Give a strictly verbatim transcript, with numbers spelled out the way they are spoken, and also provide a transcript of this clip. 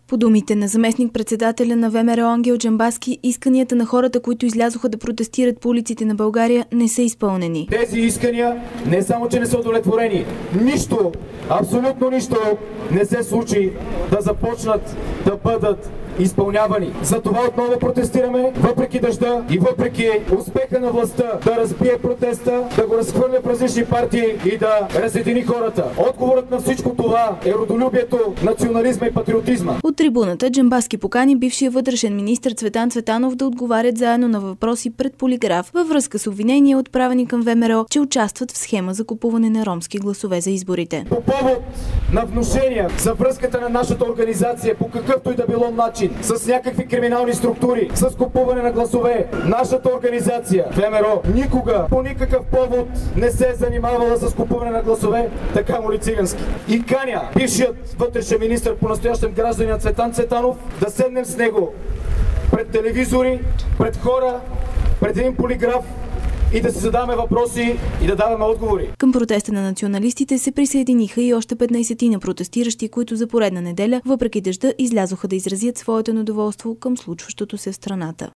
По думите на заместник-председателя на ВМРО Ангел Джамбазки, исканията на хората, които излязоха да протестират по улиците на България, не са изпълнени. Тези искания не само, че не са удовлетворени, нищо, абсолютно нищо не се случи да започнат да бъдат изпълнявани. Затова отново протестираме, въпреки дъжда и въпреки успеха на властта да разбие протеста, да го разхвърля в различни партии и да разедини хората. Отговорът на всичко това е родолюбието, национализма и патриотизма. От трибуната Джамбазки покани бившия вътрешен министър Цветан Цветанов да отговарят заедно на въпроси пред полиграф във връзка с обвинения, отправени към ВМРО, че участват в схема за купуване на ромски гласове за изборите. По повод на внушения за връзката на нашата организация по какъвто и да било начин с някакви криминални структури, с купуване на гласове, нашата организация ВМРО никога по никакъв повод не се е занимавала с купуване на гласове, така му ли цигански. И каня бившият вътрешен министър по настоящем гражданин Цветан Цветанов да седнем с него пред телевизори, пред хора, пред един полиграф и да си задаваме въпроси и да даваме отговори. Към протеста на националистите се присъединиха и още петнайсет протестиращи, които за поредна неделя, въпреки дъжда, излязоха да изразят своето недоволство към случващото се в страната.